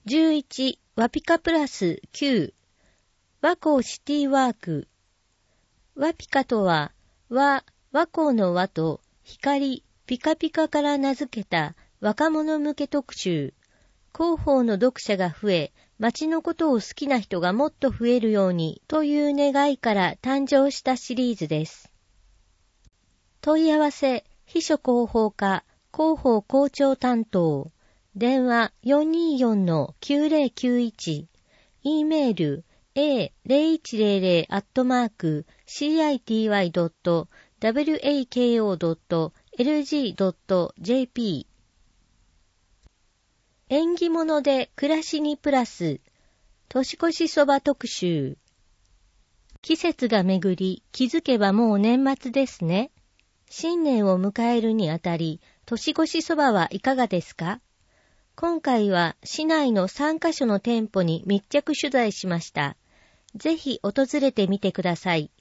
11、ワピカプラス9、和光シティワーク。ワピカとは、和光の和と光、ピカピカから名付けた若者向け特集。広報の読者が増え、街のことを好きな人がもっと増えるようにという願いから誕生したシリーズです。問い合わせ、秘書広報課、広報校長担当。電話 424-9091。E メール a0108-cito.wako.lg.jp。縁起物で暮らしにプラス、年越しそば特集。季節が巡り、気づけばもう年末ですね。新年を迎えるにあたり、年越しそばはいかがですか？今回は市内の3カ所の店舗に密着取材しました。ぜひ訪れてみてください。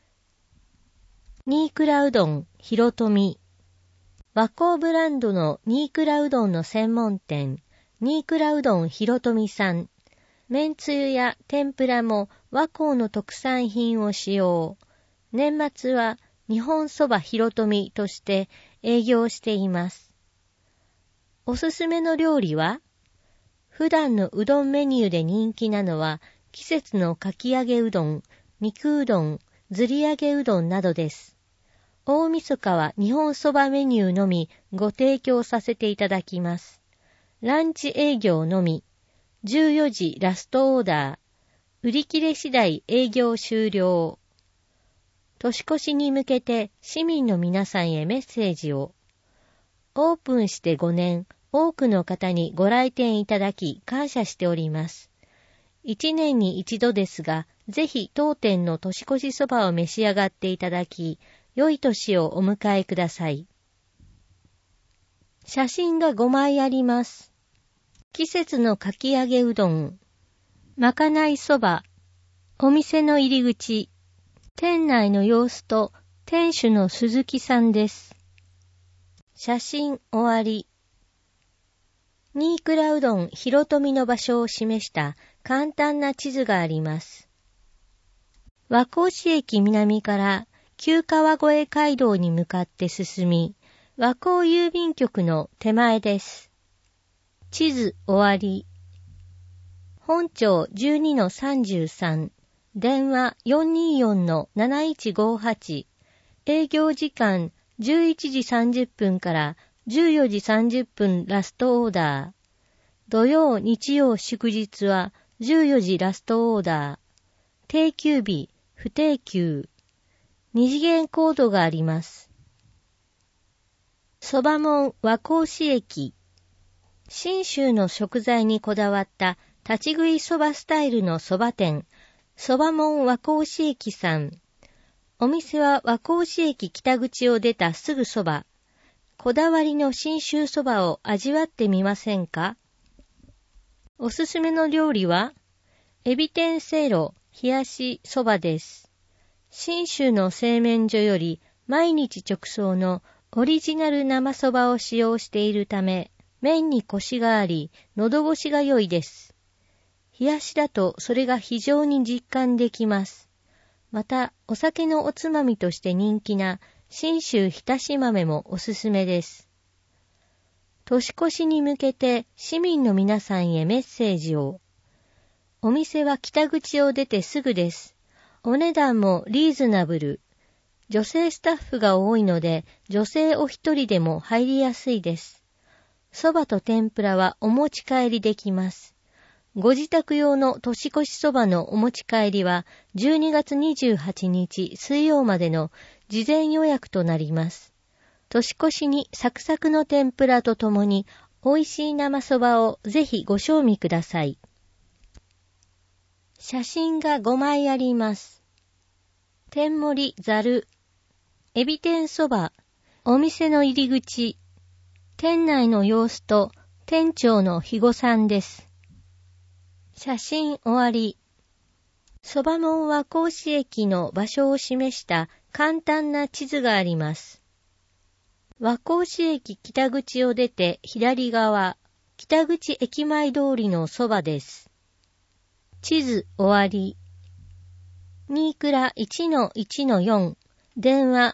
ニークラうどん広富。和光ブランドのニークラうどんの専門店、ニークラうどん広富さん。麺つゆや天ぷらも和光の特産品を使用。年末は日本そば広富として営業しています。おすすめの料理は？普段のうどんメニューで人気なのは季節のかき揚げうどん、肉うどん、ずり揚げうどんなどです。大晦日は日本そばメニューのみご提供させていただきます。ランチ営業のみ。14時ラストオーダー。売り切れ次第営業終了。年越しに向けて市民の皆さんへメッセージを。オープンして5年、多くの方にご来店いただき感謝しております。1年に一度ですが、ぜひ当店の年越しそばを召し上がっていただき、良い年をお迎えください。写真が5枚あります。季節のかき揚げうどん、まかないそば、お店の入り口、店内の様子と店主の鈴木さんです。写真終わり。ニークラうどん広富の場所を示した簡単な地図があります。和光市駅南から旧川越街道に向かって進み、和光郵便局の手前です。地図終わり。本町 12-33、電話 424-7158、営業時間11時30分から14時30分ラストオーダー。土曜、日曜、祝日は14時ラストオーダー。定休日、不定休。二次元コードがあります。そば門和光市駅。信州の食材にこだわった立ち食いそばスタイルのそば店、そば門和光市駅さん。お店は和光市駅北口を出たすぐそば。こだわりの信州そばを味わってみませんか？おすすめの料理は、エビ天せいろ冷やしそばです。信州の製麺所より毎日直送のオリジナル生そばを使用しているため、麺にコシがあり、喉越しが良いです。冷やしだとそれが非常に実感できます。また、お酒のおつまみとして人気な信州浸し豆もおすすめです。年越しに向けて市民の皆さんへメッセージを。お店は北口を出てすぐです。お値段もリーズナブル。女性スタッフが多いので、女性お一人でも入りやすいです。そばと天ぷらはお持ち帰りできます。ご自宅用の年越しそばのお持ち帰りは12月28日水曜までの事前予約となります。年越しにサクサクの天ぷらとともに美味しい生そばをぜひご賞味ください。写真が5枚あります。天盛りざる、エビ天そば、お店の入り口、店内の様子と店長の肥後さんです。写真終わり。そば門和光市駅の場所を示した簡単な地図があります。和光市駅北口を出て左側、 北口駅前通りのそばです。地図終わり。新倉 1-1-4 電話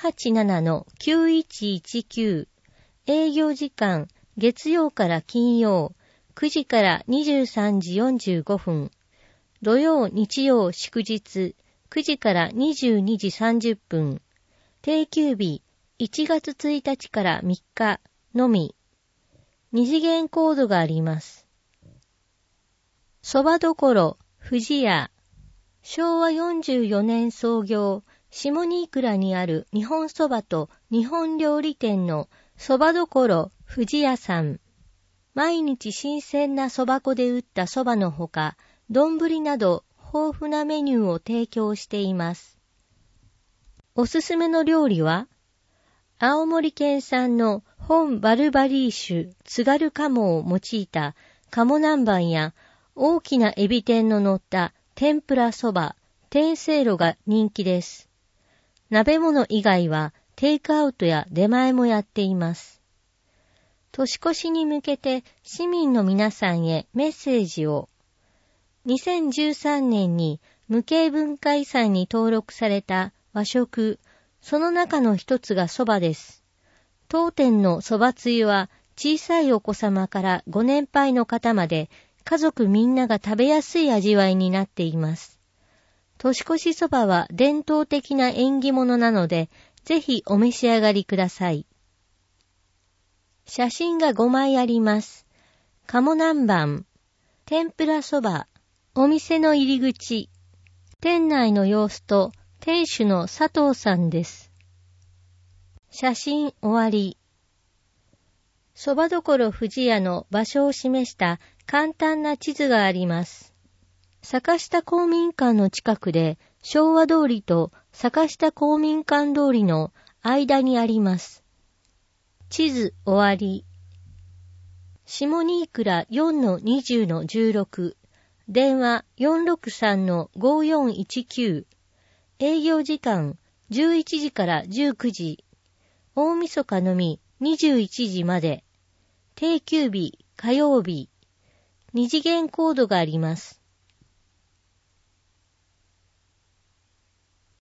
487-9119 営業時間月曜から金曜9時から23時45分土曜日曜祝日9時から22時30分定休日1月1日から3日のみ。二次元コードがあります。そばどころ藤屋。昭和44年創業、下新倉にある日本そばと日本料理店のそばどころ藤屋さん。毎日新鮮なそば粉で打ったそばのほか、丼など豊富なメニューを提供しています。おすすめの料理は、青森県産の本バルバリー種津軽鴨を用いた鴨南蛮や大きなエビ天の乗った天ぷらそば、天せいろが人気です。鍋物以外はテイクアウトや出前もやっています。年越しに向けて市民の皆さんへメッセージを。2013年に無形文化遺産に登録された和食、その中の一つがそばです。当店のそばつゆは小さいお子様からご年配の方まで家族みんなが食べやすい味わいになっています。年越しそばは伝統的な縁起物なので、ぜひお召し上がりください。写真が5枚あります。鴨南蛮、天ぷらそば、お店の入り口、店内の様子と店主の佐藤さんです。写真終わり。そばどころ藤屋の場所を示した簡単な地図があります。坂下公民館の近くで昭和通りと坂下公民館通りの間にあります。地図終わり。下新倉 4-20-16 電話 463-5419 営業時間11時から19時大晦日のみ21時まで定休日火曜日二次元コードがあります。